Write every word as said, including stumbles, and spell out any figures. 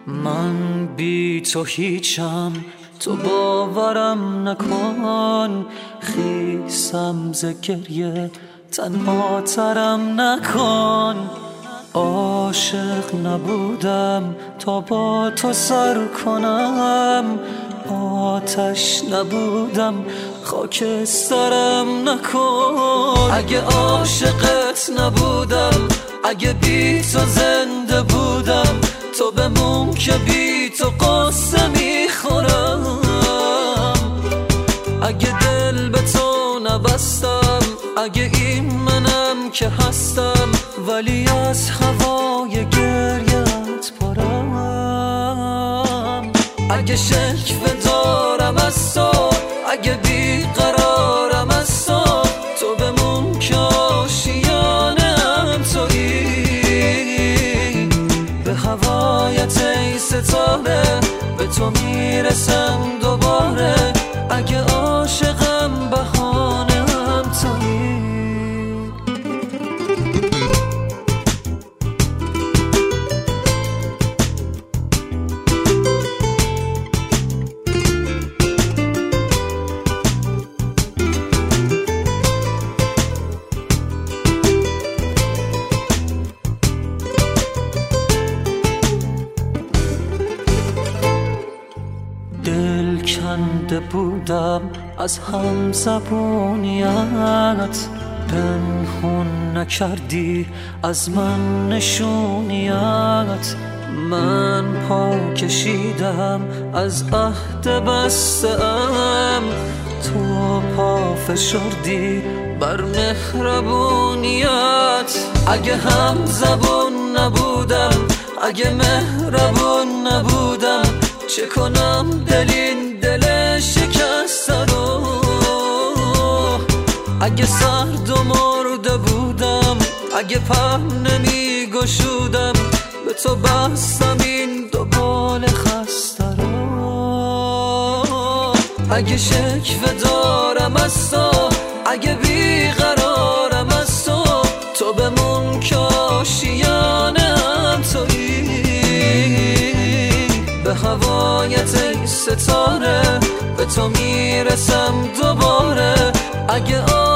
من بی تو هیچم، تو باورم نکن. خیسم ز گریه، تنها ترم نکن. عاشق نبودم تا با تو سر کنم، آتش نبودم خاکسترم نکن. اگه عاشقت نبودم، اگه بی تو زنده بودم، تو بمون که بی تو قصه میخورم. اگه دل به تو نبستم، اگه این منم که هستم، ولی از هوای گریت پرم. اگه شکوه دارم از تو، اگه بیقرارم از تو، تو بمون که آشیانم تویی. به هوایت ای ستاره، به تو میرسم دوباره. اگه عاشقم بهانه‌ام تویی. دل کنده بودم از هم زبونیت، پنهون نکردی از من نشونیت. من پا کشیدم از عهد بسته‌ام، تو پا فشردی بر مهربونیت. اگه هم زبون نبودم، اگه مهربون نبودم، چه کنم دل این دل شکسته رو. اگه سرد و مرده بودم، اگه پر نمی گشودم، به تو بستم این دو بال خسته رو. اگه شکوه دارم از تو، اگه بیقرارم از تو، تو بمون که آشیانه‌ام تویی. به هوایت ای ستاره، به تو میرسم دوباره. اگه